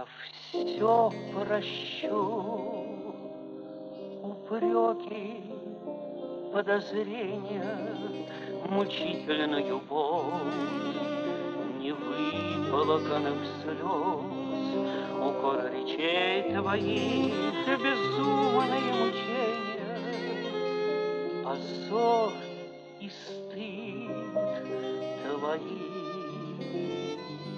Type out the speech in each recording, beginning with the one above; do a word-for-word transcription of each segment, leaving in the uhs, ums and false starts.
Я все прощу, упреки, подозрения, мучительную боль, невыплаканных слез, укор речей твоих, безумные мучения, позор и стыд твоих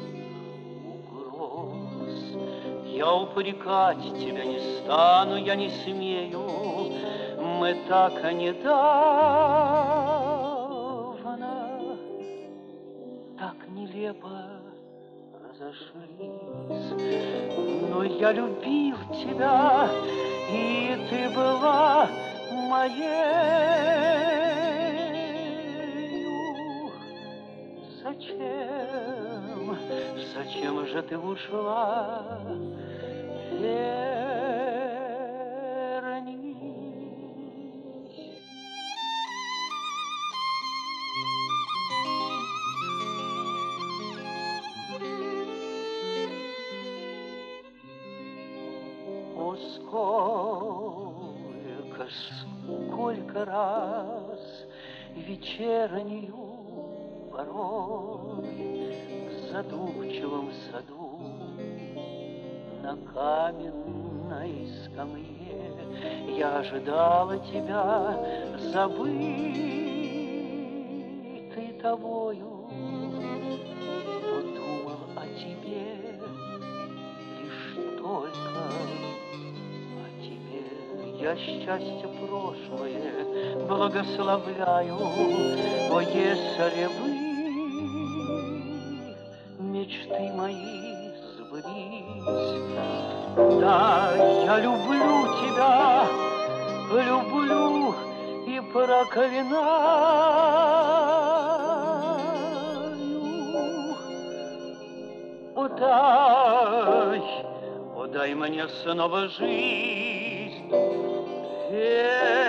угроз. Я упрекать тебя не стану, я не смею, мы так недавно, так нелепо разошлись. Но я любил тебя, и ты была моею. Зачем, зачем же ты ушла? Вернись. О, сколько, сколько раз вечернюю порой в задумчивом саду на каменной скамье я ожидала тебя, забытый тобою, но думал о тебе лишь только. Я счастье прошлое благословляю, о, если бы мечты мои сбылись. Да, я люблю тебя, люблю и проклинаю. О, дай, о, дай мне снова жизнь. Yeah.